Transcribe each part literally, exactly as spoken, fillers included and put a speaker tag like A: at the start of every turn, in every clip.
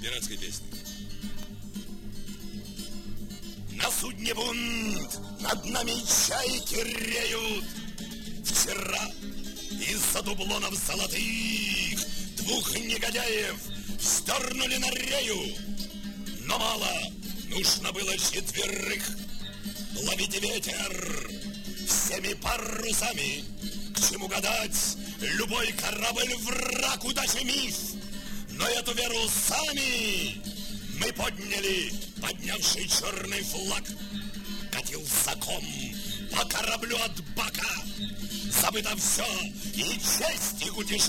A: пиратской песни.
B: На судне бунт, над нами чайки реют. Вчера из-за дублонов золотых двух негодяев сдернули на рею. Но мало, нужно было четверых. Ловите ветер всеми парусами. К чему гадать, любой корабль враг, удачи миф. Но эту веру сами мы подняли, поднявший черный флаг. Катился ком по кораблю от бака. Забыто все, и честь, и кутежи,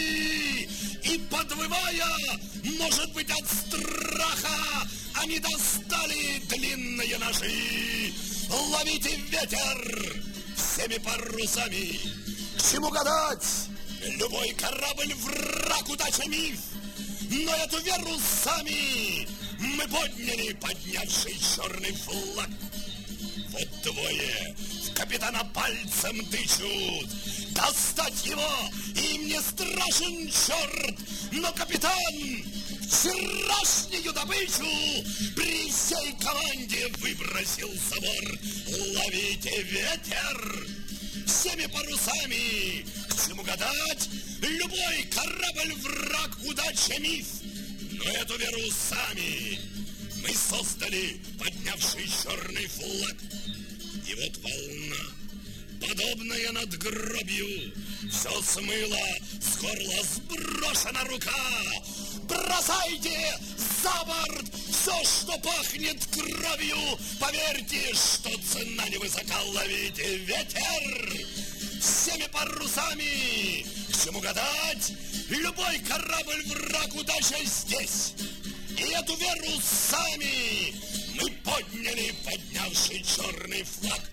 B: и подвывая, может быть, от страха, они достали длинные ножи. Ловите ветер всеми парусами. К чему гадать? Любой корабль враг, удача миф. Но эту веру сами мы подняли, поднявший черный флаг. Вот двое в капитана пальцем тычут. Достать его им не страшен черт. Но капитан вчерашнюю добычу при всей команде выбросил за борт. Ловите ветер всеми парусами. К чему гадать? Любой корабль враг, удача миф. Но эту веру сами мы создали, поднявший черный флаг. И вот волна, подобная надгробью, все смыло, с горла сброшена рука. Бросайте за борт все, что пахнет кровью. Поверьте, что цена невысока. Ловите ветер всеми парусами. К чему гадать? Любой корабль враг, удача здесь. И эту веру сами мы подняли, поднявший черный флаг.